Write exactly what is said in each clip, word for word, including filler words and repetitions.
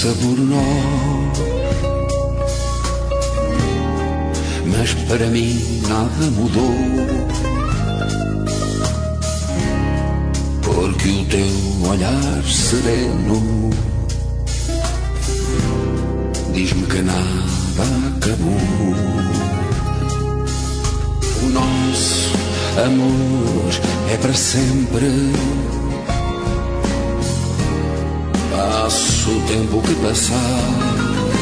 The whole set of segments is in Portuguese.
passa por nós, mas para mim nada mudou, porque o teu olhar sereno diz-me que nada acabou. O nosso amor é para sempre. Passo o tempo que passar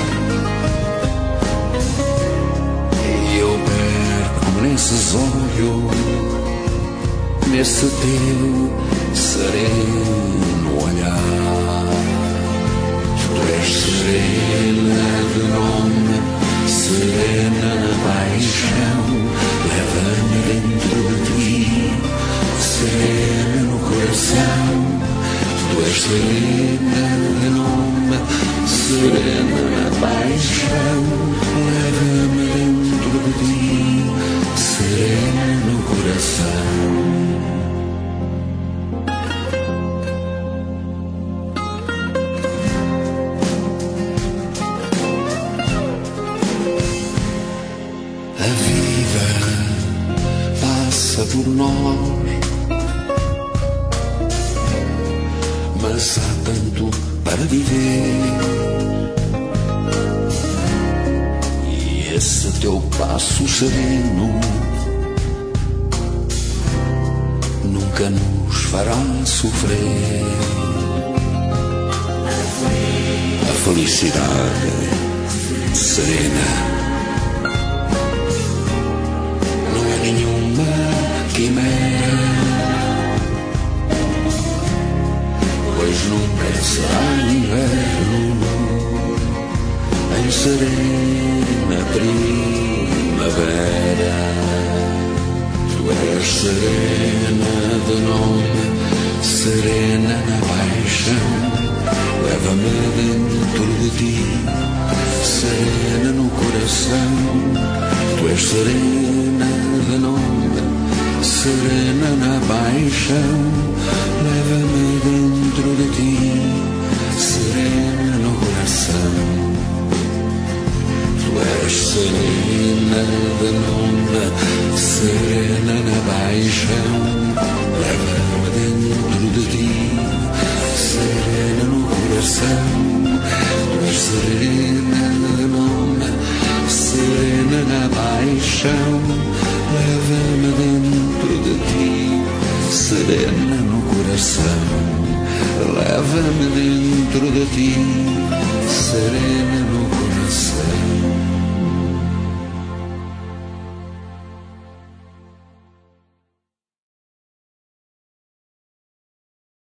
e eu perco nesses olhos, nesse teu sereno olhar. Tu és serena de nome, serena na paixão, leva-me dentro de ti, serena no coração. Tu és serena de nome, serena na paixão, leva-me dentro de ti, serena no coração. A vida passa por nós, mas há tanto para viver, e esse teu passo sereno nunca nos fará sofrer. A felicidade serena não é nenhuma quimera, pois nunca será inverno em serena primavera. Tu és serena de nome, serena na paixão, leva-me dentro de ti, serena no coração. Tu és serena de nome, serena na paixão, leva-me dentro de ti, serena no coração. Tu és serena de nome, serena na paixão, leva-me dentro de ti, serena no coração. Tu és serena de nome, serena na paixão, leva-me dentro de ti, serena no coração. Leva-me dentro de ti, serena